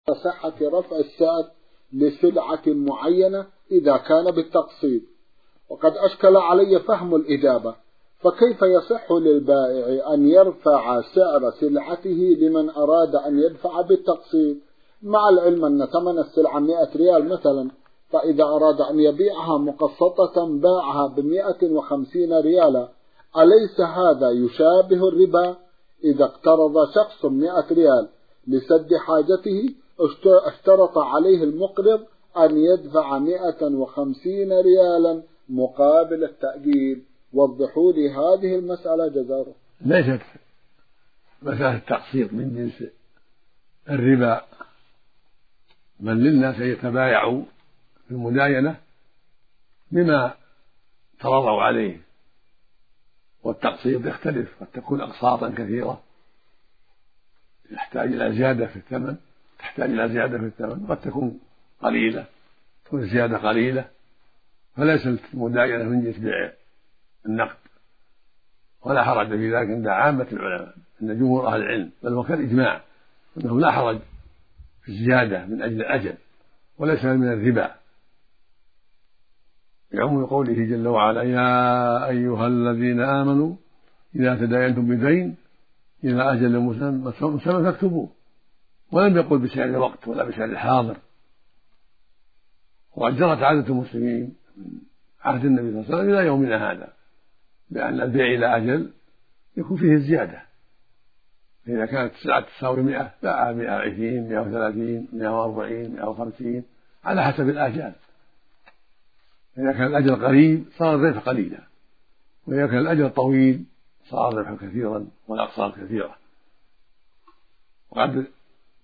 صحة رفع السعر لسلعة معينة إذا كان بالتقسيط، وقد أشكل علي فهم الإجابة، فكيف يصح للبائع أن يرفع سعر سلعته لمن أراد أن يدفع بالتقسيط، مع العلم أن ثمن السلعة 100 ريال مثلا، فإذا أراد أن يبيعها مقسطة باعها ب150 ريالا، أليس هذا يشابه الربا؟ إذا اقترض شخص 100 ريال لسد حاجته، اشترط عليه المقرض أن يدفع 150 ريالا مقابل التأجيل. وضحوا لي هذه المسألة جزاكم. ليست مسألة التقسيط من جنس الربا، بل للناس أن يتبايعوا في المداينة بما تراضوا عليه، والتقسيط يختلف، قد تكون أقساطا كثيرة يحتاج إلى زيادة في الثمن، قد تكون قليلة، تكون الزيادة قليلة، فليست المداينة من جنس بيع النقد، ولا حرج في ذلك عند عامة العلماء، عند جمهور أهل العلم، بل وكان إجماع أنه لا حرج في الزيادة من أجل الأجل، وليس من الربا، يعم قوله جل وعلا: يا أيها الذين آمنوا إذا تداينتم بدين إلى أجل مسمى فاكتبوه، ولم يقل بسعر الوقت ولا بسعر الحاضر. وقد جرت عادة المسلمين من عهد النبي صلى الله عليه وسلم إلى يومنا هذا بأن البيع إلى أجل يكون فيه الزيادة، إذا كانت السلعة تساوي 100 باعها 120 130 140 150 على حسب الآجال. إذا كان الأجل قريب صار الربح قليلا، وإذا كان الأجل طويل صار الربح كثيرا والأقساط كثيرة. وقد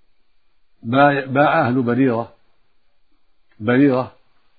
باع أهل بريرة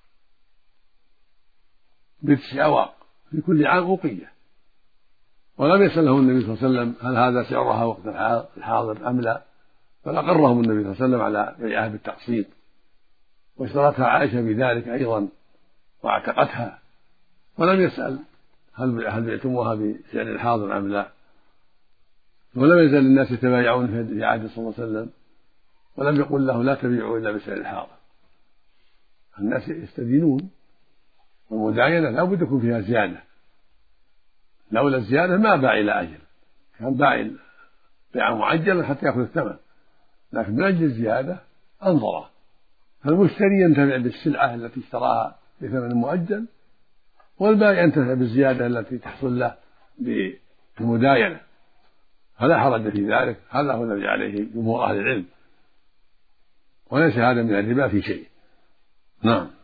ب9 أواق في كل عام أوقية، ولم يسأله النبي صلى الله عليه وسلم هل هذا سعرها وقت الحاضر أم لا، بل أقرهم النبي صلى الله عليه وسلم على بيعها بالتقسيط، واشترتها عائشة بذلك أيضا واعتقتها، ولم يسأل هل بعتموها بسعر الحاضر أم لا. ولم يزل الناس يتبايعون في عهد صلى الله عليه وسلم، ولم يقل له لا تبيعوا إلا بسعر الحاضر. الناس يستدينون، والمداينة لا بد يكون فيها زيادة، لولا الزيادة ما باع إلى أجل، كان باع بيعا معجلا حتى يأخذ الثمن، لكن من أجل الزيادة أنظره، فالمشتري ينتفع بالسلعة التي اشتراها بثمن مؤجل، والبائع ينتفع بالزيادة التي تحصل له بالمداينة، فلا حرج في ذلك. هذا هو الذي عليه جمهور أهل العلم، وليس هذا من الربا في شيء. نعم.